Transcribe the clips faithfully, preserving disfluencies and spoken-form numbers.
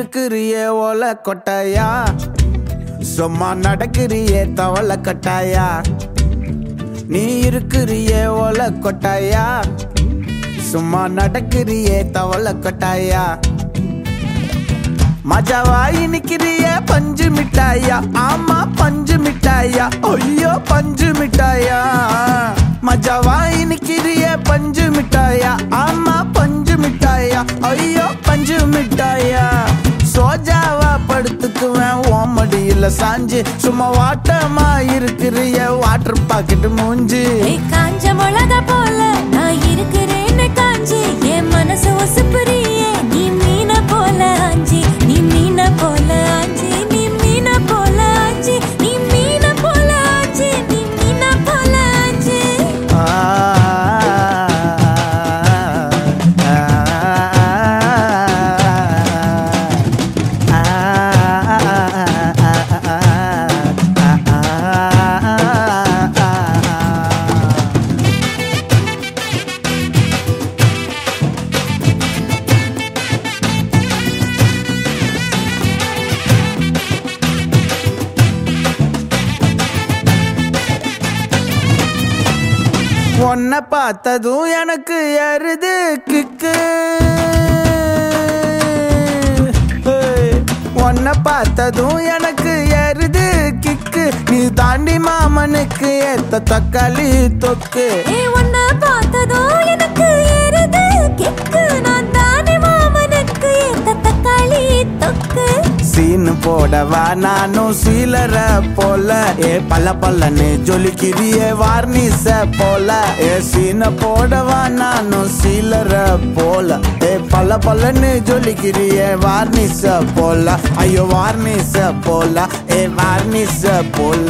இருக்கிறியே ஓல கொட்டாயா, சும்மா நடக்கிறியே தவள கட்டாயா. நீ இருக்கிறியே ஓல கொட்டாயா, சும்மா நடக்கிறியே தவள கொட்டாயா. மஜாவாய் நிக்கிறிய பஞ்சு மிட்டாயா, ஆமா பஞ்சு மிட்டாயா, ஐயோ பஞ்சு மிட்டாயா. மஜாவாய் நிக்கிறிய பஞ்சு மிட்டாயா, ஆமா பஞ்சு மிட்டாயா, ஐயோ பஞ்சு மிட்டாயா. சோஜாவா படுத்துக்குவேன் ஓமடியில சாஞ்சு, சும்மா வாட்டமா இருக்கிறிய வாட்டர் பாக்கெட் மூஞ்சி. காஞ்ச மிளகா போல நான் இருக்கிறேன்னு காஞ்சி, என் மனசு ஒசுப்புறியே நீ மீன போல ஆஞ்சி. நீ மீன போல ஆஞ்சி, நீ மீன போல ஆஞ்சி, நீ மீன போல ஆஞ்சி, நீ மீன போல ஆஞ்சி. உன்னை பார்த்ததும் எனக்கு ஏறுது கிக்கு, உன்னை பார்த்ததும் எனக்கு ஏறுது கிக்கு. நீ தாண்டி மாமனுக்கு ஏத்த தக்காளி தொக்கு. உன்னை பார்த்ததும் எனக்கு ஏறுது கிக்கு, நான் தாண்டி மாமனுக்கு ஏத்த தக்காளி தொக்கு. சீனு போடவா நானும் சீலர போல, ஏ பல்ல பல்லன்னு ஜொலிக்கிறியே வார்னிச போல. ஏ சீன போடவா நானும் சீலர போல, ஏ பல்ல பல்லன்னு ஜொலிக்கிறியே வார்னிச போல. ஐயோ வார்னிச போல, ஏ வார்னிச போல.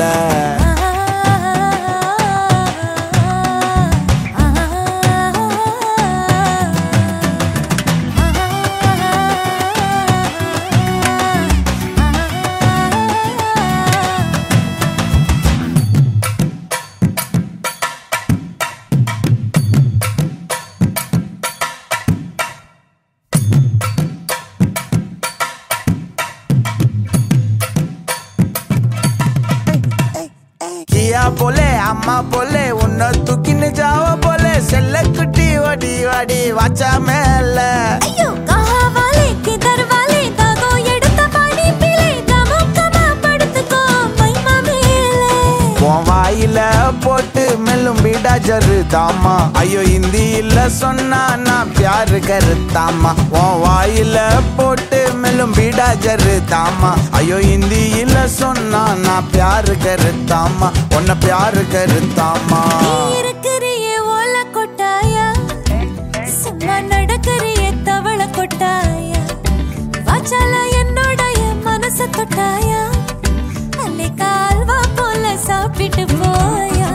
கியா போலே அம்மா போலே உன்னை தூக்கின்னு ஜாவ போலே, செல்ல குட்டி வடி வடி வாச்சா மேல. ஐயோ கஹாவாலே கிதர்வாலே தாகோ எடுத்த பாடி பிளே, கமக்கமா படுத்துக்கோ மைமா மேலே. உன் வாயில போட்டு மெல்லும் பீடா ஜருதாமா, ஐயோ ஹிந்தியில சொன்னா நான் பியாரு கருத்தாமா. உன் வாயில போட்டு மெல்லும் பீடா ஜருதாமா, ஐயோ ஹிந்தியில சொன்னா நான் பியாரு கருத்தாமா, உன்னை பியாரு கருத்தாமா. நீ இருக்கிறியே ஓல கொட்டாயா, சும்மா நடக்கிறியே தவள கொட்டாயா. வாச்சால என்னோடைய மனச தொட்டாயா, அல்லே கால்வா போல சாப்பிட்டு போயா.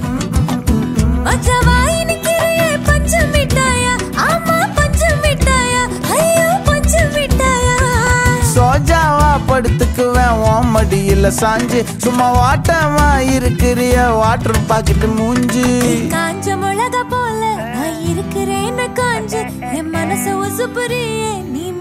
மஜாவாய் நிக்கிறியே பஞ்சு மிட்டாயா, ஆமா பஞ்சு மிட்டாயா, ஐயோ பஞ்சு மிட்டாயா. சோஜாவா படுத்துக்குவேன் ஓமடியில சாஞ்சு, சும்மா வாட்டமா இருக்கிறிய வாட்டர் பாக்கெட் மூஞ்சி. காஞ்ச மிளகா போல நான் இருக்கிறேன்னு காஞ்சு, என் மனச உசுப்புறியே நீ